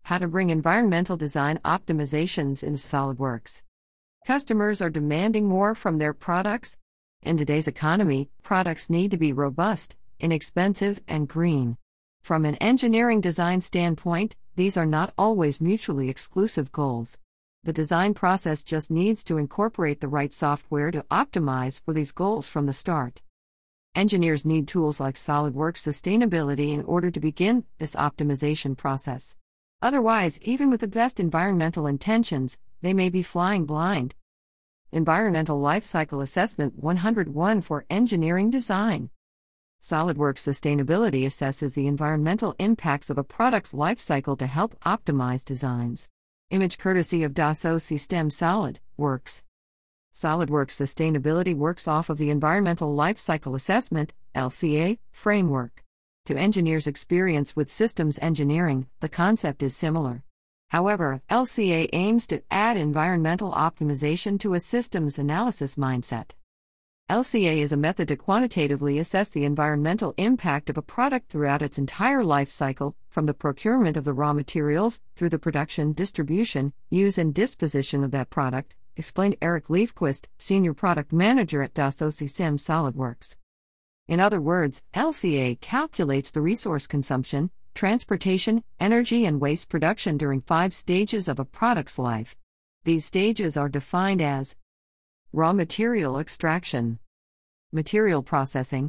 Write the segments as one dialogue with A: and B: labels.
A: How to bring environmental design optimizations into SOLIDWORKS. Customers are demanding more from their products. In today's economy, products need to be robust, inexpensive, and green. From an engineering design standpoint, these are not always mutually exclusive goals. The design process just needs to incorporate the right software to optimize for these goals from the start. Engineers need tools like SOLIDWORKS Sustainability in order to begin this optimization process. Otherwise, even with the best environmental intentions, they may be flying blind. Environmental Lifecycle Assessment 101 for Engineering Design. SOLIDWORKS Sustainability assesses the environmental impacts of a product's lifecycle to help optimize designs. Image courtesy of Dassault Systèmes SOLIDWORKS. SOLIDWORKS Sustainability works off of the Environmental Lifecycle Assessment (LCA) framework. To engineers' experience with systems engineering, the concept is similar. However, LCA aims to add environmental optimization to a systems analysis mindset. LCA is a method to quantitatively assess the environmental impact of a product throughout its entire life cycle, from the procurement of the raw materials through the production, distribution, use, and disposition of that product, explained Eric Liefquist, Senior Product Manager at Dassault Systèmes SOLIDWORKS. In other words, LCA calculates the resource consumption, transportation, energy, and waste production during 5 stages of a product's life. These stages are defined as raw material extraction, material processing,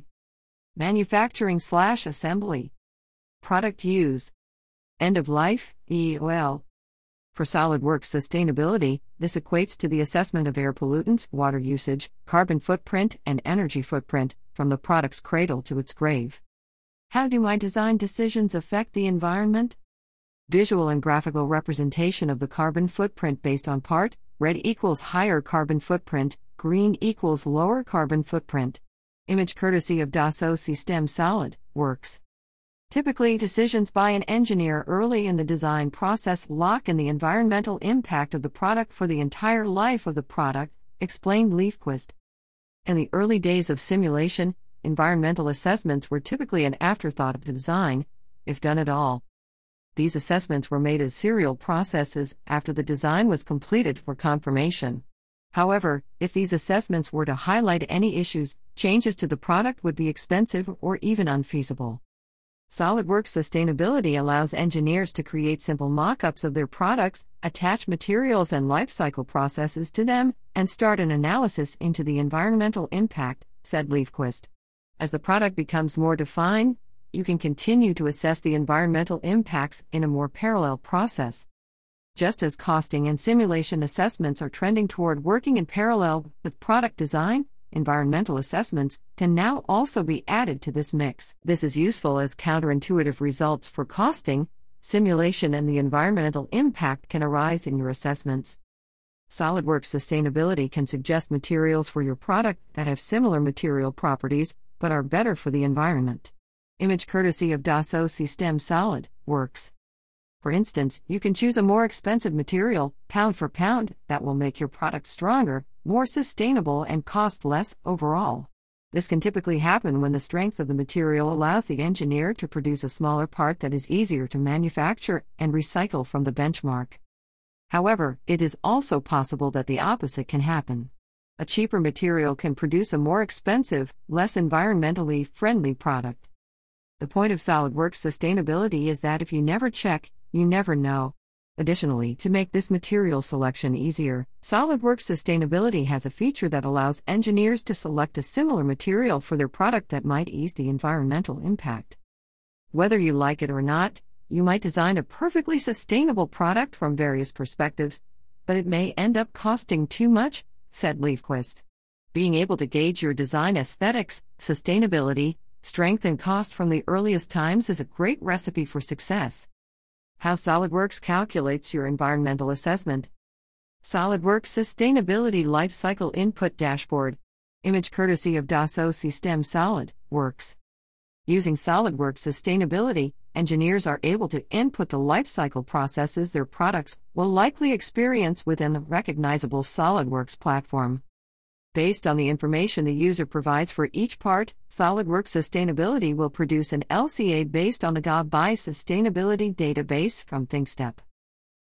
A: manufacturing/assembly, product use, end of life, EOL. For SOLIDWORKS Sustainability, this equates to the assessment of air pollutants, water usage, carbon footprint, and energy footprint, from the product's cradle to its grave. How do my design decisions affect the environment? Visual and graphical representation of the carbon footprint based on part: red equals higher carbon footprint, green equals lower carbon footprint. Image courtesy of Dassault Systèmes SOLIDWORKS. Typically, decisions by an engineer early in the design process lock in the environmental impact of the product for the entire life of the product, explained Liefquist. In the early days of simulation, environmental assessments were typically an afterthought of the design, if done at all. These assessments were made as serial processes after the design was completed for confirmation. However, if these assessments were to highlight any issues, changes to the product would be expensive or even unfeasible. SOLIDWORKS Sustainability allows engineers to create simple mock-ups of their products, attach materials and lifecycle processes to them, and start an analysis into the environmental impact, said Liefquist. As the product becomes more defined, you can continue to assess the environmental impacts in a more parallel process. Just as costing and simulation assessments are trending toward working in parallel with product design, environmental assessments can now also be added to this mix. This is useful as counterintuitive results for costing, simulation, and the environmental impact can arise in your assessments. SOLIDWORKS Sustainability can suggest materials for your product that have similar material properties but are better for the environment. Image courtesy of Dassault Systèmes SOLIDWORKS. For instance, you can choose a more expensive material, pound for pound, that will make your product stronger, more sustainable, and cost less overall. This can typically happen when the strength of the material allows the engineer to produce a smaller part that is easier to manufacture and recycle from the benchmark. However, it is also possible that the opposite can happen. A cheaper material can produce a more expensive, less environmentally friendly product. The point of SOLIDWORKS Sustainability is that if you never check, you never know. Additionally, to make this material selection easier, SOLIDWORKS Sustainability has a feature that allows engineers to select a similar material for their product that might ease the environmental impact. Whether you like it or not, you might design a perfectly sustainable product from various perspectives, but it may end up costing too much, said Liefquist. Being able to gauge your design aesthetics, sustainability, strength, and cost from the earliest times is a great recipe for success. How SOLIDWORKS calculates your environmental assessment. SOLIDWORKS Sustainability Lifecycle Input Dashboard. Image courtesy of Dassault Systèmes SOLIDWORKS. Using SOLIDWORKS Sustainability, engineers are able to input the lifecycle processes their products will likely experience within the recognizable SOLIDWORKS platform. Based on the information the user provides for each part, SOLIDWORKS Sustainability will produce an LCA based on the GABI Sustainability database from ThinkStep.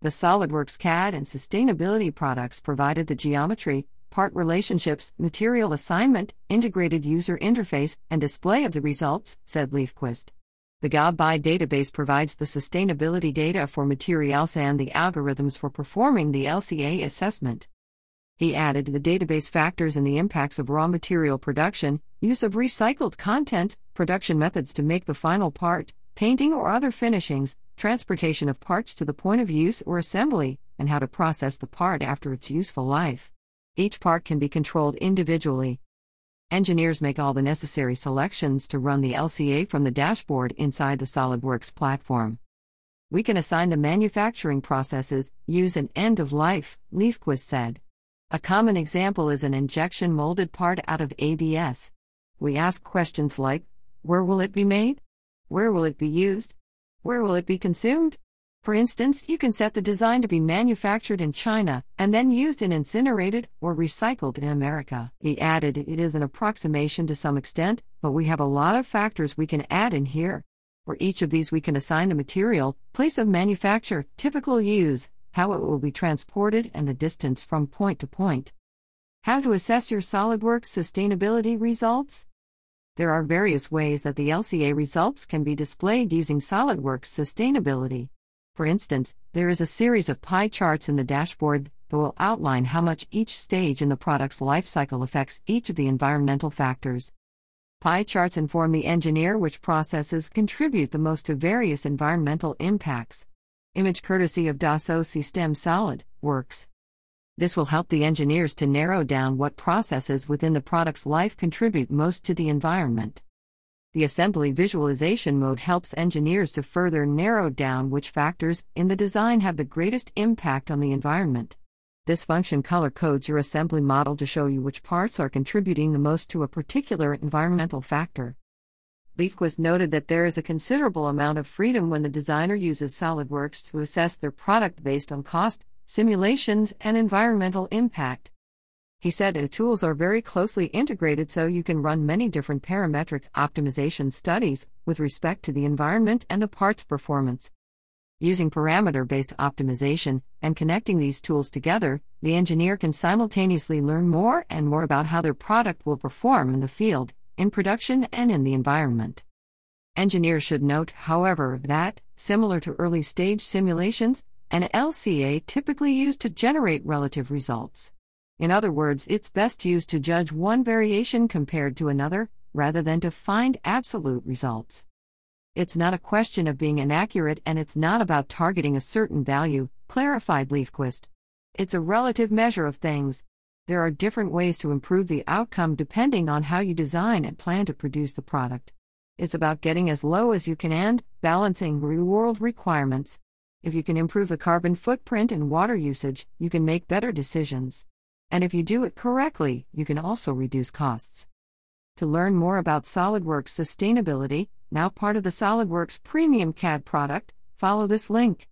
A: The SolidWorks CAD and sustainability products provided the geometry, part relationships, material assignment, integrated user interface, and display of the results, said Leifquist. The GABI database provides the sustainability data for materials and the algorithms for performing the LCA assessment. He added the database factors in the impacts of raw material production, use of recycled content, production methods to make the final part, painting or other finishings, transportation of parts to the point of use or assembly, and how to process the part after its useful life. Each part can be controlled individually. Engineers make all the necessary selections to run the LCA from the dashboard inside the SolidWorks platform. We can assign the manufacturing processes, use and end of life, Leifquist said. A common example is an injection molded part out of ABS. We ask questions like, where will it be made? Where will it be used? Where will it be consumed? For instance, you can set the design to be manufactured in China and then used and incinerated or recycled in America. He added it is an approximation to some extent, but we have a lot of factors we can add in here. For each of these we can assign the material, place of manufacture, typical use, how it will be transported and the distance from point to point. How to assess your SolidWorks sustainability results? There are various ways that the LCA results can be displayed using SolidWorks sustainability. For instance, there is a series of pie charts in the dashboard that will outline how much each stage in the product's life cycle affects each of the environmental factors. Pie charts inform the engineer which processes contribute the most to various environmental impacts. Image courtesy of Dassault Systèmes SolidWorks. This will help the engineers to narrow down what processes within the product's life contribute most to the environment. The assembly visualization mode helps engineers to further narrow down which factors in the design have the greatest impact on the environment. This function color codes your assembly model to show you which parts are contributing the most to a particular environmental factor. Leifquist noted that there is a considerable amount of freedom when the designer uses SolidWorks to assess their product based on cost, simulations, and environmental impact. He said the tools are very closely integrated so you can run many different parametric optimization studies with respect to the environment and the part's performance. Using parameter-based optimization and connecting these tools together, the engineer can simultaneously learn more and more about how their product will perform in the field, in production, and in the environment. Engineers should note, however, that, similar to early-stage simulations, an LCA typically used to generate relative results. In other words, it's best used to judge one variation compared to another, rather than to find absolute results. It's not a question of being inaccurate and it's not about targeting a certain value, clarified Leifquist. It's a relative measure of things. There are different ways to improve the outcome depending on how you design and plan to produce the product. It's about getting as low as you can and balancing real-world requirements. If you can improve the carbon footprint and water usage, you can make better decisions. And if you do it correctly, you can also reduce costs. To learn more about SolidWorks sustainability, now part of the SolidWorks Premium CAD product, follow this link.